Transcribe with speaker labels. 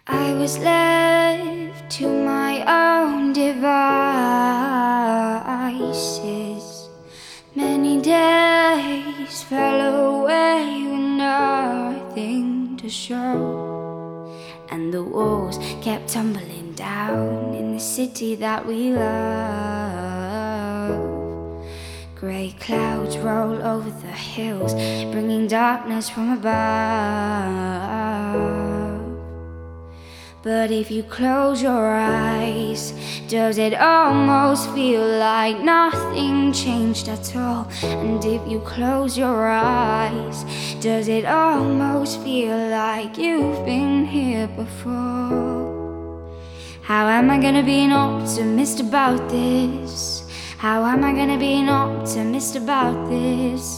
Speaker 1: I was left to my own devices. Many days fell away with nothing to show, and the walls kept tumbling down in the city that we love. Grey clouds roll over the hills, bringing darkness from above. But if you close your eyes, does it almost feel like nothing changed at all? And if you close your eyes, does it almost feel like you've been here before? How am I gonna be an optimist about this? How am I gonna be an optimist about this?